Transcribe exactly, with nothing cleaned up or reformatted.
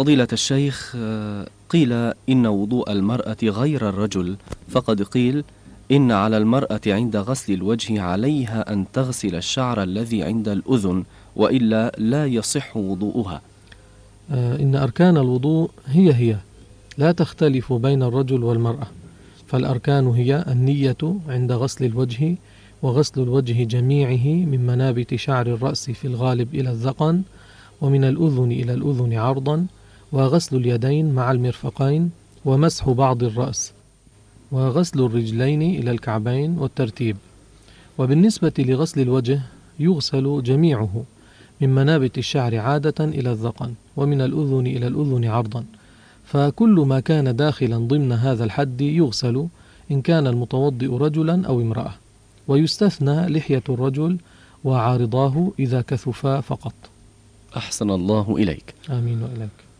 فضيلة الشيخ، قيل إن وضوء المرأة غير الرجل، فقد قيل إن على المرأة عند غسل الوجه عليها أن تغسل الشعر الذي عند الأذن، وإلا لا يصح وضوءها. إن أركان الوضوء هي هي لا تختلف بين الرجل والمرأة، فالأركان هي النية عند غسل الوجه، وغسل الوجه جميعه من منابت شعر الرأس في الغالب إلى الذقن، ومن الأذن إلى الأذن عرضا، وغسل اليدين مع المرفقين، ومسح بعض الرأس، وغسل الرجلين إلى الكعبين والترتيب. وبالنسبة لغسل الوجه يغسل جميعه من منابت الشعر عادة إلى الذقن، ومن الأذن إلى الأذن عرضا، فكل ما كان داخلا ضمن هذا الحد يغسل إن كان المتوضئ رجلا أو امرأة، ويستثنى لحية الرجل وعارضاه إذا كثفا فقط. أحسن الله إليك. آمين وإليك.